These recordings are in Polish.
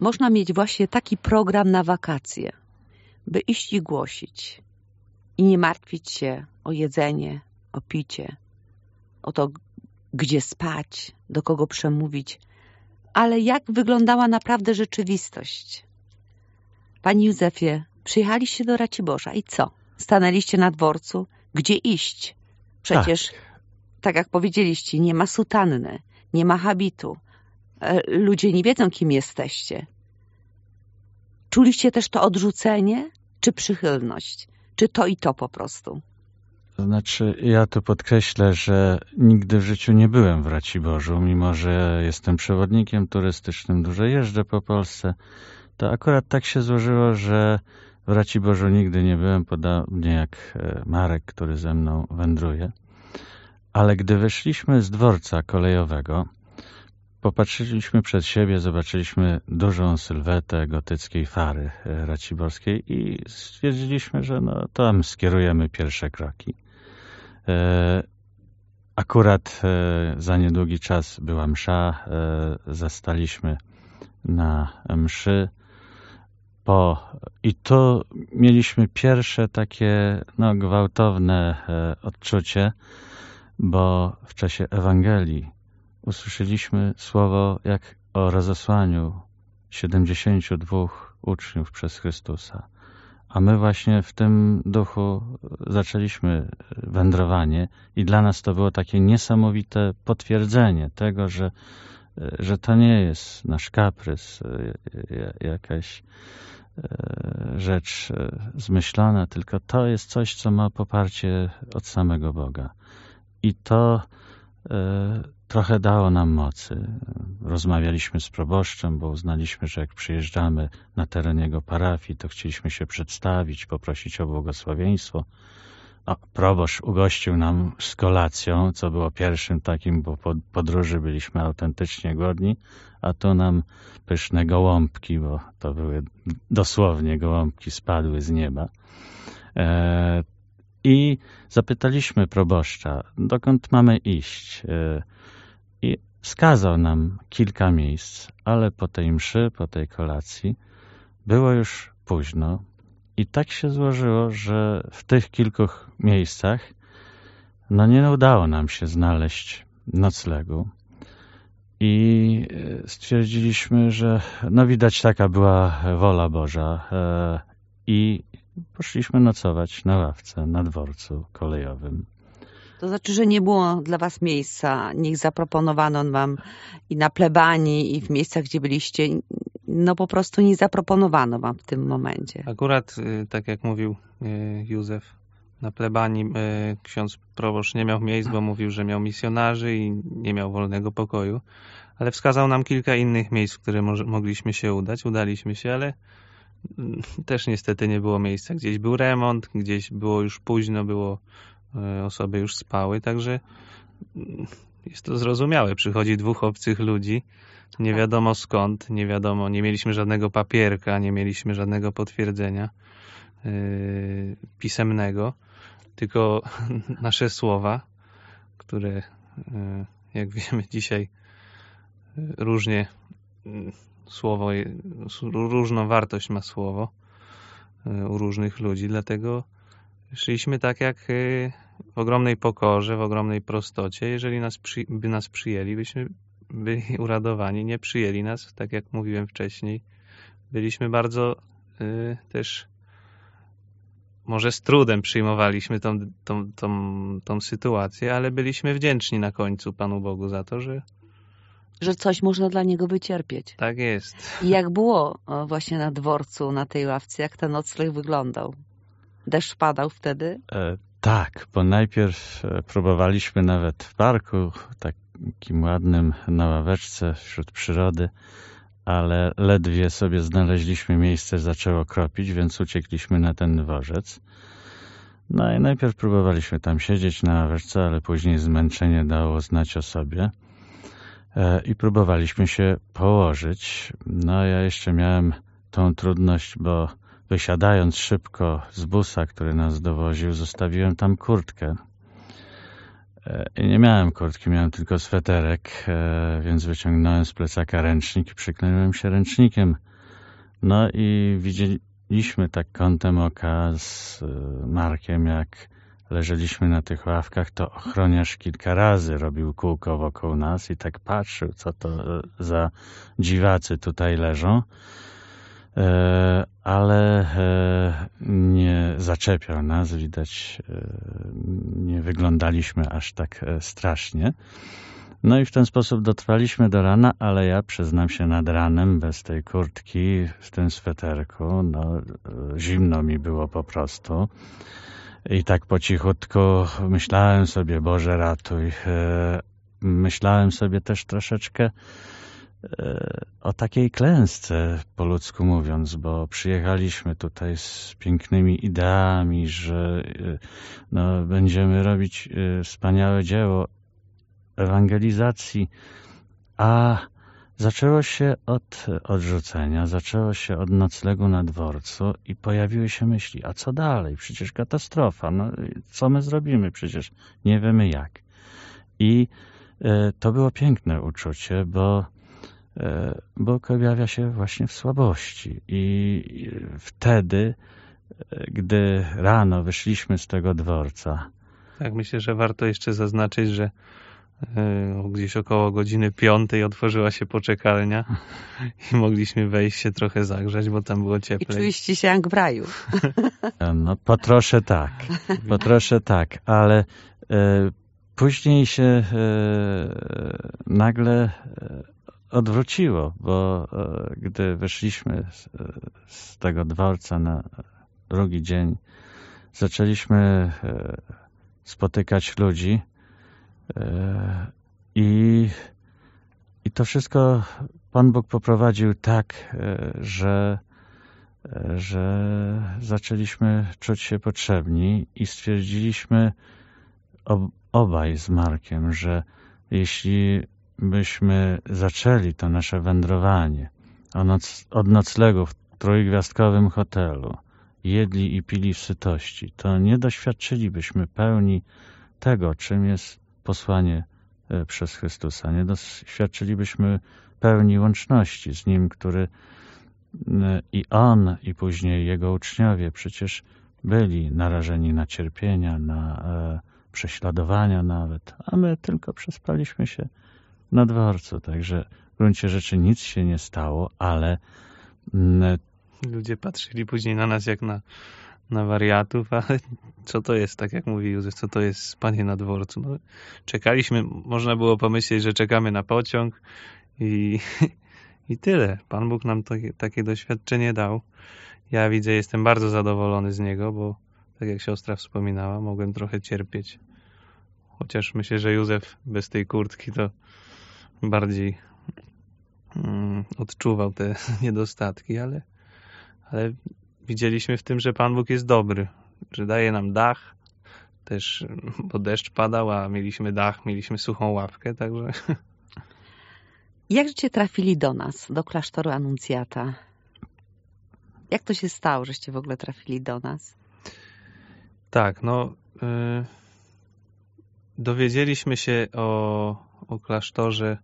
można mieć właśnie taki program na wakacje, by iść i głosić i nie martwić się o jedzenie, o picie, o to, gdzie spać, do kogo przemówić, ale jak wyglądała naprawdę rzeczywistość. Panie Józefie, przyjechaliście do Raciborza i co? Stanęliście na dworcu? Gdzie iść? Przecież, tak jak powiedzieliście, nie ma sutanny, nie ma habitu. Ludzie nie wiedzą, kim jesteście. Czuliście też to odrzucenie, czy przychylność? Czy to i to po prostu? To znaczy, ja tu podkreślę, że nigdy w życiu nie byłem w Raciborzu, mimo że jestem przewodnikiem turystycznym, dużo jeżdżę po Polsce. To akurat tak się złożyło, że w Raciborzu nigdy nie byłem, podobnie jak Marek, który ze mną wędruje. Ale gdy wyszliśmy z dworca kolejowego, popatrzyliśmy przed siebie, zobaczyliśmy dużą sylwetę gotyckiej fary raciborskiej i stwierdziliśmy, że no, tam skierujemy pierwsze kroki. Akurat za niedługi czas była msza, zastaliśmy na mszy. I tu mieliśmy pierwsze takie gwałtowne odczucie, bo w czasie Ewangelii usłyszeliśmy słowo jak o rozesłaniu 72 uczniów przez Chrystusa. A my właśnie w tym duchu zaczęliśmy wędrowanie i dla nas to było takie niesamowite potwierdzenie tego, że to nie jest nasz kaprys, jakaś rzecz zmyślona, tylko to jest coś, co ma poparcie od samego Boga. I to trochę dało nam mocy. Rozmawialiśmy z proboszczem, bo uznaliśmy, że jak przyjeżdżamy na teren jego parafii, to chcieliśmy się przedstawić, poprosić o błogosławieństwo. Proboszcz ugościł nam z kolacją, co było pierwszym takim, bo po podróży byliśmy autentycznie głodni, a tu nam pyszne gołąbki, bo to były dosłownie gołąbki, spadły z nieba. I zapytaliśmy proboszcza, dokąd mamy iść. I wskazał nam kilka miejsc, ale po tej mszy, po tej kolacji było już późno. I tak się złożyło, że w tych kilku miejscach nie udało nam się znaleźć noclegu. I stwierdziliśmy, że widać taka była wola Boża. I poszliśmy nocować na ławce na dworcu kolejowym. To znaczy, że nie było dla was miejsca, niech zaproponowano wam i na plebanii, i w miejscach, gdzie byliście, po prostu nie zaproponowano wam w tym momencie. Akurat, tak jak mówił Józef, na plebanii ksiądz proboszcz nie miał miejsc, bo mówił, że miał misjonarzy i nie miał wolnego pokoju, ale wskazał nam kilka innych miejsc, w które mogliśmy się udać. Udaliśmy się, ale też niestety nie było miejsca. Gdzieś był remont, gdzieś było już późno, osoby już spały, także jest to zrozumiałe. Przychodzi dwóch obcych ludzi, nie wiadomo skąd, nie mieliśmy żadnego papierka, nie mieliśmy żadnego potwierdzenia pisemnego, tylko nasze słowa, które jak wiemy dzisiaj różnie różną wartość ma słowo u różnych ludzi, dlatego szliśmy tak jak w ogromnej pokorze, w ogromnej prostocie. Jeżeli by nas przyjęli, byśmy byli uradowani. Nie przyjęli nas, tak jak mówiłem wcześniej. Byliśmy bardzo też, może z trudem przyjmowaliśmy tą sytuację, ale byliśmy wdzięczni na końcu Panu Bogu za to, że coś można dla Niego wycierpieć. Tak jest. I jak było właśnie na dworcu, na tej ławce, jak ten nocleg wyglądał? Deszcz padał wtedy? Tak, bo najpierw próbowaliśmy nawet w parku, takim ładnym, na ławeczce wśród przyrody, ale ledwie sobie znaleźliśmy miejsce, zaczęło kropić, więc uciekliśmy na ten dworzec. I najpierw próbowaliśmy tam siedzieć na ławeczce, ale później zmęczenie dało znać o sobie i próbowaliśmy się położyć. Ja jeszcze miałem tą trudność, bo wysiadając szybko z busa, który nas dowoził, zostawiłem tam kurtkę. I nie miałem kurtki, miałem tylko sweterek, więc wyciągnąłem z plecaka ręcznik i przykleiłem się ręcznikiem No i widzieliśmy tak kątem oka z Markiem, jak leżeliśmy na tych ławkach, to ochroniarz kilka razy robił kółko wokół nas i tak patrzył, co to za dziwacy tutaj leżą, ale nie zaczepiał nas, widać nie wyglądaliśmy aż tak strasznie. No i w ten sposób dotrwaliśmy do rana, ale ja przyznam się, nad ranem bez tej kurtki, w tym sweterku, no zimno mi było po prostu. I tak po cichutku myślałem sobie, Boże ratuj. Myślałem sobie też troszeczkę o takiej klęsce, po ludzku mówiąc, bo przyjechaliśmy tutaj z pięknymi ideami, że no, będziemy robić wspaniałe dzieło ewangelizacji, a zaczęło się od odrzucenia, zaczęło się od noclegu na dworcu i pojawiły się myśli, a co dalej? Przecież katastrofa, no co my zrobimy? Przecież nie wiemy jak. I to było piękne uczucie, bo Bóg objawia się właśnie w słabości i wtedy, gdy rano wyszliśmy z tego dworca. Tak, myślę, że warto jeszcze zaznaczyć, że gdzieś około godziny 5 otworzyła się poczekalnia i mogliśmy wejść się trochę zagrzać, bo tam było cieplej. I czuliście się jak w raju. No po trosze tak, ale później się nagle odwróciło, bo gdy wyszliśmy z tego dworca na drugi dzień, zaczęliśmy spotykać ludzi i to wszystko Pan Bóg poprowadził tak, że zaczęliśmy czuć się potrzebni i stwierdziliśmy obaj z Markiem, że jeśli byśmy zaczęli to nasze wędrowanie od noclegu w trójgwiazdkowym hotelu, jedli i pili w sytości, to nie doświadczylibyśmy pełni tego, czym jest posłanie przez Chrystusa. Nie doświadczylibyśmy pełni łączności z Nim, który i On, i później Jego uczniowie przecież byli narażeni na cierpienia, na prześladowania nawet, a my tylko przespaliśmy się na dworcu, także w gruncie rzeczy nic się nie stało, ale ludzie patrzyli później na nas jak na wariatów, ale co to jest, tak jak mówi Józef, co to jest spanie na dworcu? No, czekaliśmy, można było pomyśleć, że czekamy na pociąg i tyle. Pan Bóg nam takie doświadczenie dał. Ja widzę, jestem bardzo zadowolony z niego, bo tak jak siostra wspominała, mogłem trochę cierpieć. Chociaż myślę, że Józef bez tej kurtki to bardziej odczuwał te niedostatki, ale widzieliśmy w tym, że Pan Bóg jest dobry, że daje nam dach, też, bo deszcz padał, a mieliśmy dach, mieliśmy suchą ławkę, także... Jakżeście trafili do nas, do klasztoru Anuncjata? Jak to się stało, żeście w ogóle trafili do nas? Tak, no... dowiedzieliśmy się o klasztorze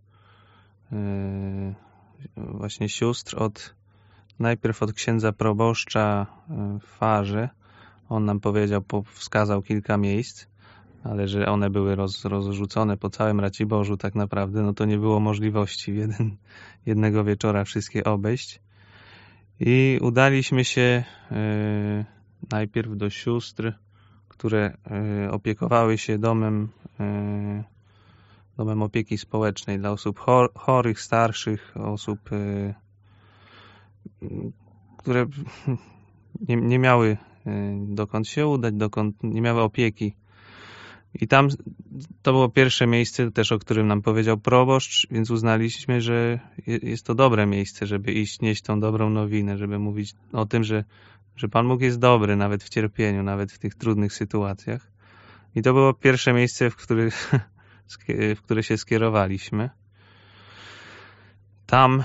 właśnie sióstr najpierw od księdza proboszcza w Farze. On nam powiedział, wskazał kilka miejsc, ale że one były rozrzucone po całym Raciborzu tak naprawdę, no to nie było możliwości jednego wieczora wszystkie obejść. I udaliśmy się najpierw do sióstr, które opiekowały się domem opieki społecznej dla osób chorych, starszych, osób, które nie miały dokąd się udać, nie miały opieki. I tam to było pierwsze miejsce też, o którym nam powiedział proboszcz, więc uznaliśmy, że jest to dobre miejsce, żeby iść, nieść tą dobrą nowinę, żeby mówić o tym, że Pan Bóg jest dobry nawet w cierpieniu, nawet w tych trudnych sytuacjach. I to było pierwsze miejsce, w które się skierowaliśmy. Tam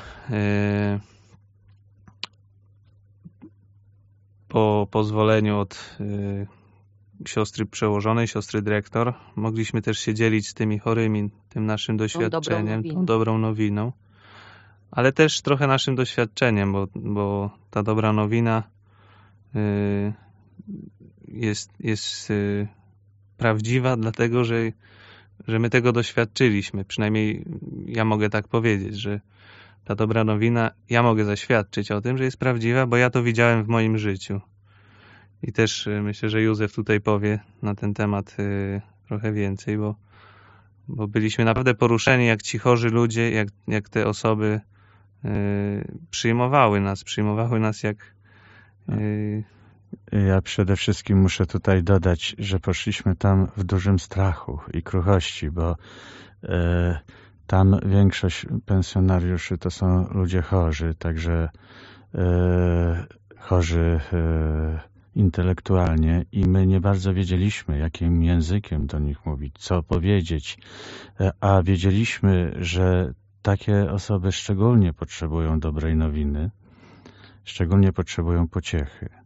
po pozwoleniu od siostry przełożonej, siostry dyrektor, mogliśmy też się dzielić z tymi chorymi tym naszym doświadczeniem, tą dobrą nowiną. ale też trochę naszym doświadczeniem, bo ta dobra nowina jest prawdziwa, dlatego że my tego doświadczyliśmy. Przynajmniej ja mogę tak powiedzieć, że ta dobra nowina, ja mogę zaświadczyć o tym, że jest prawdziwa, bo ja to widziałem w moim życiu. I też myślę, że Józef tutaj powie na ten temat trochę więcej, bo byliśmy naprawdę poruszeni, jak ci chorzy ludzie, jak te osoby przyjmowały nas jak... Ja przede wszystkim muszę tutaj dodać, że poszliśmy tam w dużym strachu i kruchości, bo tam większość pensjonariuszy to są ludzie chorzy, także chorzy intelektualnie i my nie bardzo wiedzieliśmy, jakim językiem do nich mówić, co powiedzieć, a wiedzieliśmy, że takie osoby szczególnie potrzebują dobrej nowiny, szczególnie potrzebują pociechy.